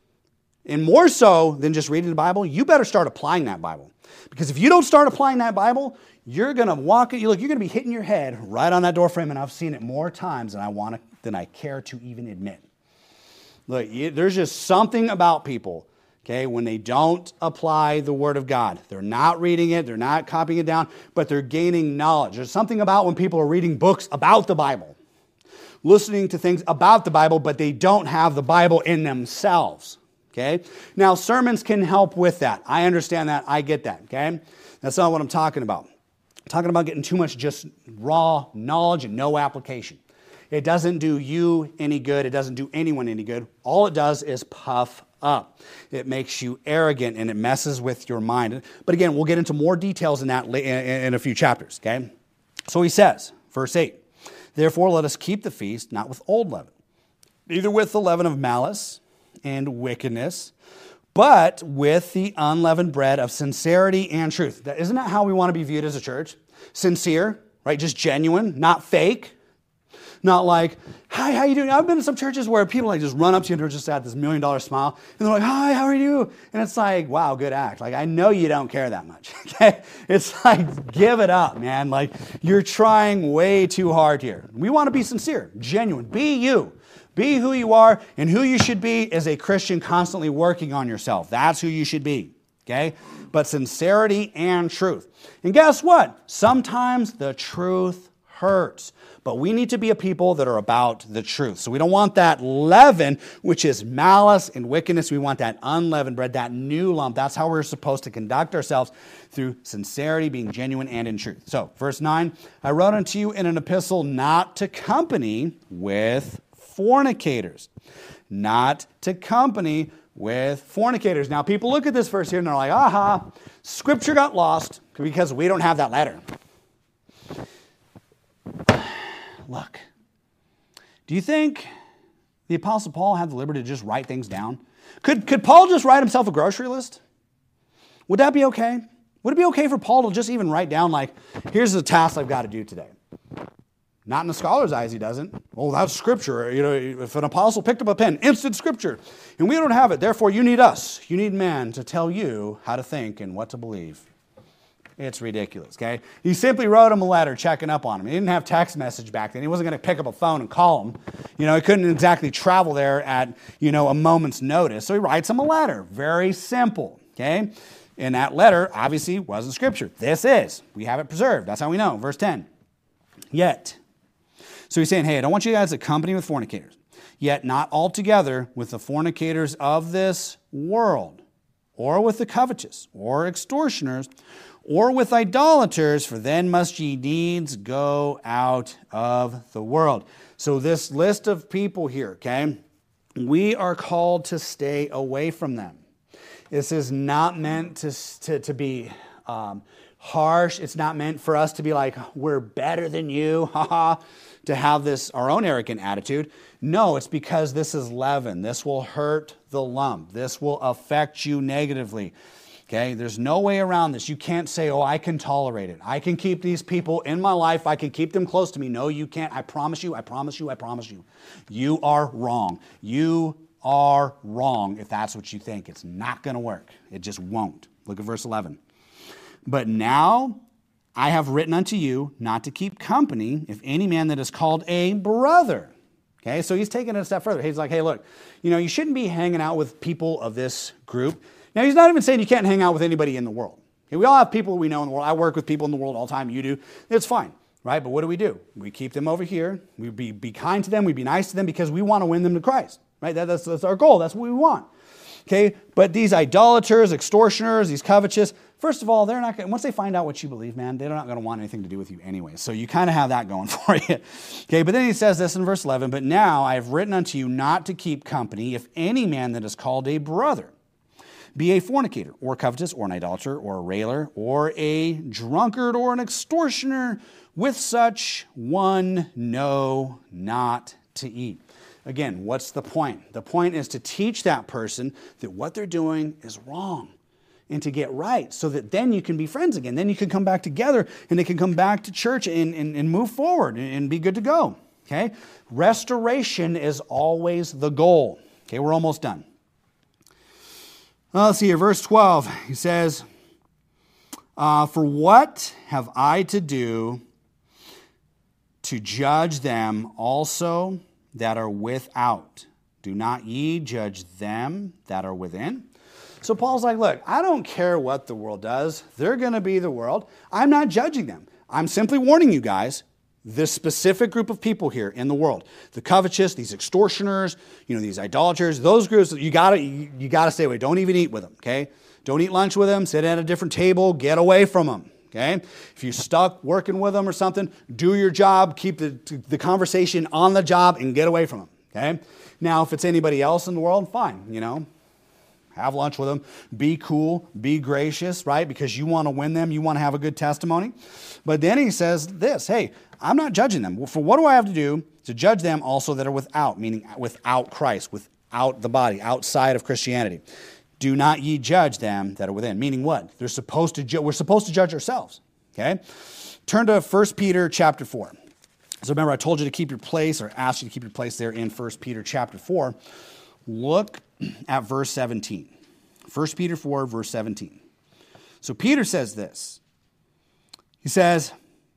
And more so than just reading the Bible, you better start applying that Bible. Because if you don't start applying that Bible, you're going to walk, you look, you're going to be hitting your head right on that door frame, and I've seen it more times than I want to, than I care to even admit. Look, there's just something about people, okay, when they don't apply the Word of God. They're not reading it, they're not copying it down, but they're gaining knowledge. There's something about when people are reading books about the Bible, listening to things about the Bible, but they don't have the Bible in themselves, okay? Now, sermons can help with that. I understand that. I get that, okay? That's not what I'm talking about. I'm talking about getting too much just raw knowledge and no application. It doesn't do you any good. It doesn't do anyone any good. All it does is puff up. It makes you arrogant and it messes with your mind. But again, we'll get into more details in that in a few chapters, okay? So he says, verse eight, therefore let us keep the feast, not with old leaven, neither with the leaven of malice and wickedness, but with the unleavened bread of sincerity and truth. Isn't that how we want to be viewed as a church? Sincere, right? Just genuine, not fake. Not like, hi, how you doing? I've been to some churches where people like just run up to you and they're just at this million dollar smile. And they're like, hi, how are you? And it's like, wow, good act. Like, I know you don't care that much. Okay? It's like, give it up, man. Like, you're trying way too hard here. We want to be sincere, genuine. Be you. Be who you are, and who you should be is a Christian constantly working on yourself. That's who you should be. Okay? But sincerity and truth. And guess what? Sometimes the truth hurts. But we need to be a people that are about the truth. So we don't want that leaven, which is malice and wickedness. We want that unleavened bread, that new lump. That's how we're supposed to conduct ourselves, through sincerity, being genuine and in truth. So, verse nine, I wrote unto you in an epistle not to company with fornicators. Not to company with fornicators. Now, people look at this verse here and they're like, aha, Scripture got lost because we don't have that letter. Look, do you think the Apostle Paul had the liberty to just write things down? Could, could Paul just write himself a grocery list? Would that be okay? Would it be okay for Paul to just even write down, like, here's the task I've got to do today? Not in the scholar's eyes, he doesn't. Oh, that's scripture. You know, if an apostle picked up a pen, instant scripture. And we don't have it. Therefore, you need us. You need men to tell you how to think and what to believe. It's ridiculous, okay? He simply wrote him a letter checking up on him. He didn't have text message back then. He wasn't going to pick up a phone and call him. You know, he couldn't exactly travel there at, you know, a moment's notice. So he writes him a letter. Very simple, okay? And that letter, obviously, wasn't scripture. This is. We have it preserved. That's how we know. Verse ten. Yet. So he's saying, hey, I don't want you guys to company with fornicators, yet not altogether with the fornicators of this world, or with the covetous, or extortioners, or with idolaters, for then must ye needs go out of the world. So this list of people here, okay, we are called to stay away from them. This is not meant to, to, to be um, harsh. It's not meant for us to be like, we're better than you, haha, to have this, our own arrogant attitude. No, it's because this is leaven. This will hurt the lump. This will affect you negatively. Okay, there's no way around this. You can't say, oh, I can tolerate it. I can keep these people in my life. I can keep them close to me. No, you can't. I promise you, I promise you, I promise you. You are wrong. You are wrong if that's what you think. It's not going to work. It just won't. Look at verse eleven. But now I have written unto you not to keep company if any man that is called a brother. Okay, so he's taking it a step further. He's like, hey, look, you know, you shouldn't be hanging out with people of this group. Now, he's not even saying you can't hang out with anybody in the world. Okay, we all have people we know in the world. I work with people in the world all the time. You do. It's fine, right? But what do we do? We keep them over here. We be, be kind to them. We be nice to them because we want to win them to Christ, right? That, that's, that's our goal. That's what we want. Okay, but these idolaters, extortioners, these covetous, first of all, they're not going. Once they find out what you believe, man, they're not going to want anything to do with you anyway. So you kind of have that going for you. Okay, but then he says this in verse eleven, but now I have written unto you not to keep company if any man that is called a brother be a fornicator, or covetous, or an idolater, or a railer, or a drunkard, or an extortioner. With such one know not to eat. Again, what's the point? The point is to teach that person that what they're doing is wrong and to get right so that then you can be friends again. Then you can come back together and they can come back to church and, and, and move forward and, and be good to go. Okay? Restoration is always the goal. Okay, we're almost done. Well, let's see here, verse twelve. He says, uh, for what have I to do to judge them also that are without? Do not ye judge them that are within? So Paul's like, look, I don't care what the world does. They're going to be the world. I'm not judging them. I'm simply warning you guys, this specific group of people here in the world, the covetous, these extortioners, you know, these idolaters, those groups, you gotta, you, you gotta stay away. Don't even eat with them, okay? Don't eat lunch with them. Sit at a different table. Get away from them. Okay? If you're stuck working with them or something, do your job, keep the, the conversation on the job, and get away from them. Okay? Now, if it's anybody else in the world, fine, you know. Have lunch with them. Be cool. Be gracious, right? Because you want to win them. You want to have a good testimony. But then he says this, hey, I'm not judging them. For what do I have to do to judge them also that are without, meaning without Christ, without the body, outside of Christianity? Do not ye judge them that are within. Meaning what? They're supposed to ju- we're supposed to judge ourselves. Okay? Turn to First Peter chapter four. So remember, I told you to keep your place, or asked you to keep your place there in First Peter chapter four. Look at verse seventeen. First Peter four, verse seventeen. So Peter says this. He says,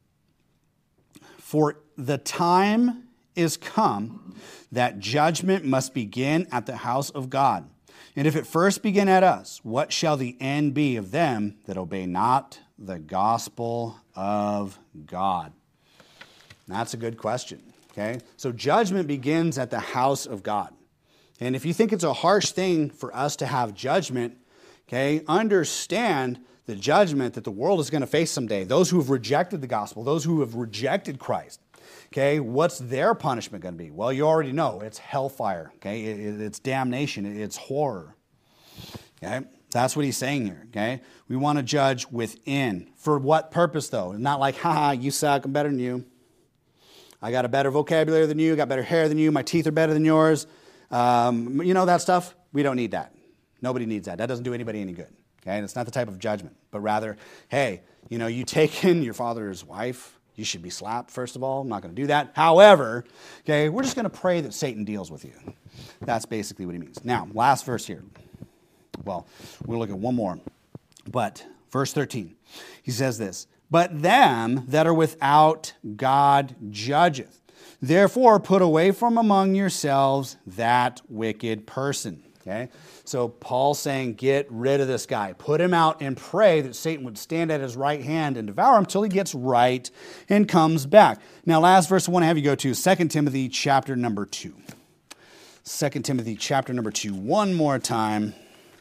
for the time is come that judgment must begin at the house of God. And if it first begin at us, what shall the end be of them that obey not the gospel of God? That's a good question, okay? So judgment begins at the house of God. And if you think it's a harsh thing for us to have judgment, okay, understand the judgment that the world is going to face someday. Those who have rejected the gospel, those who have rejected Christ. Okay, what's their punishment going to be? Well, you already know. It's hellfire. Okay, it, it's damnation. It's horror. Okay, that's what he's saying here. Okay, we want to judge within. For what purpose, though? Not like, haha, you suck. I'm better than you. I got a better vocabulary than you. Got better hair than you. My teeth are better than yours. Um, you know that stuff? We don't need that. Nobody needs that. That doesn't do anybody any good. Okay, and it's not the type of judgment, but rather, hey, you know, you take in your father's wife. you should be slapped, first of all. I'm not going to do that. However, okay, we're just going to pray that Satan deals with you. That's basically what he means. Now, last verse here. Well, we'll look at one more. But verse thirteen, he says this, but them that are without God judgeth. Therefore, put away from among yourselves that wicked person. Okay? So Paul's saying, get rid of this guy. Put him out and pray that Satan would stand at his right hand and devour him till he gets right and comes back. Now, last verse I want to have you go to, Second Timothy chapter number two. Second Timothy chapter number two. One more time.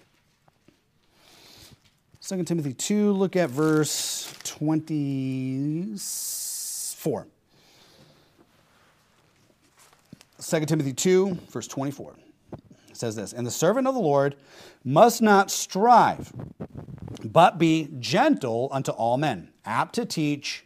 Second Timothy two, look at verse twenty-four. Second Timothy two, verse twenty-four. It says this, and the servant of the Lord must not strive, but be gentle unto all men, apt to teach,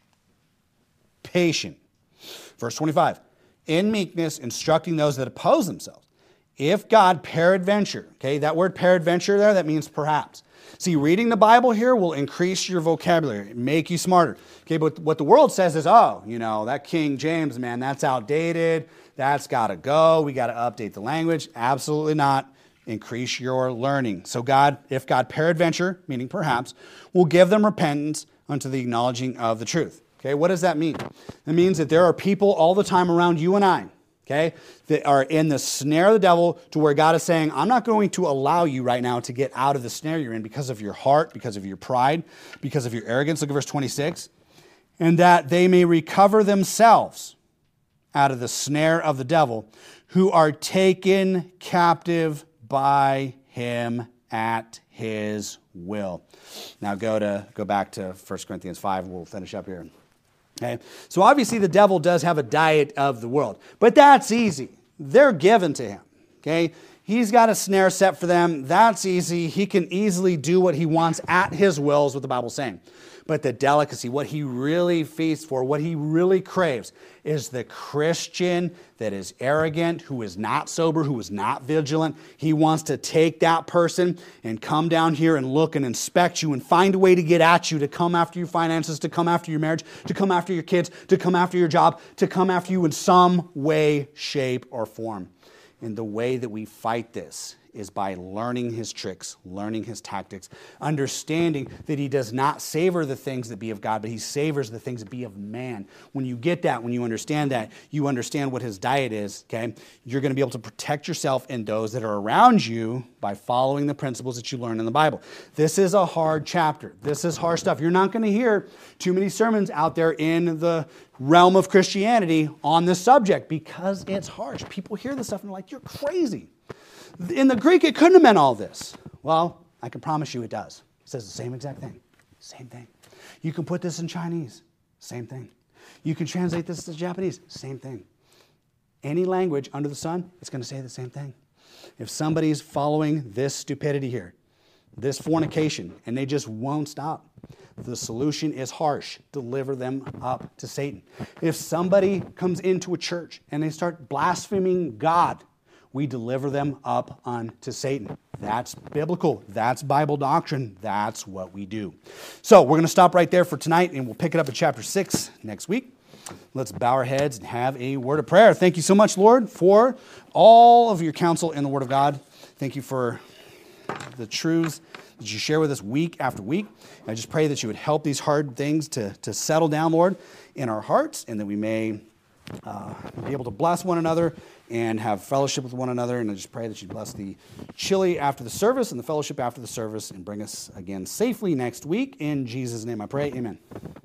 patient. Verse twenty-five, in meekness instructing those that oppose themselves. If God peradventure, okay, that word peradventure there, that means perhaps. See, reading the Bible here will increase your vocabulary, make you smarter. Okay, but what the world says is, oh, you know, that King James, man, that's outdated. That's got to go. We got to update the language. Absolutely not. Increase your learning. So God, if God peradventure, meaning perhaps, will give them repentance unto the acknowledging of the truth. Okay, what does that mean? It means that there are people all the time around you and I, okay, that are in the snare of the devil to where God is saying, I'm not going to allow you right now to get out of the snare you're in because of your heart, because of your pride, because of your arrogance. Look at verse twenty-six. And that they may recover themselves out of the snare of the devil, who are taken captive by him at his will. Now go to go back to First Corinthians five. We'll finish up here. Okay. So obviously the devil does have a diet of the world, but that's easy. They're given to him. Okay. He's got a snare set for them. That's easy. He can easily do what he wants at his will, is what the Bible's saying. But the delicacy, what he really feasts for, what he really craves, is the Christian that is arrogant, who is not sober, who is not vigilant. He wants to take that person and come down here and look and inspect you and find a way to get at you, to come after your finances, to come after your marriage, to come after your kids, to come after your job, to come after you in some way, shape, or form. And the way that we fight this is by learning his tricks, learning his tactics, understanding that he does not savor the things that be of God, but he savors the things that be of man. When you get that, when you understand that, you understand what his diet is, okay? You're going to be able to protect yourself and those that are around you by following the principles that you learn in the Bible. This is a hard chapter. This is hard stuff. You're not going to hear too many sermons out there in the realm of Christianity on this subject because it's harsh. People hear this stuff and they're like, you're crazy. In the Greek, it couldn't have meant all this. Well, I can promise you it does. It says the same exact thing. Same thing. You can put this in Chinese. Same thing. You can translate this to Japanese. Same thing. Any language under the sun, it's going to say the same thing. If somebody's following this stupidity here, this fornication, and they just won't stop, the solution is harsh. Deliver them up to Satan. If somebody comes into a church and they start blaspheming God, we deliver them up unto Satan. That's biblical. That's Bible doctrine. That's what we do. So we're going to stop right there for tonight, and we'll pick it up in chapter six next week. Let's bow our heads and have a word of prayer. Thank you so much, Lord, for all of your counsel in the Word of God. Thank you for the truths that you share with us week after week. I just pray that you would help these hard things to, to settle down, Lord, in our hearts, and that we may uh, be able to bless one another and have fellowship with one another. And I just pray that you bless the chili after the service and the fellowship after the service and bring us again safely next week. In Jesus' name I pray, amen.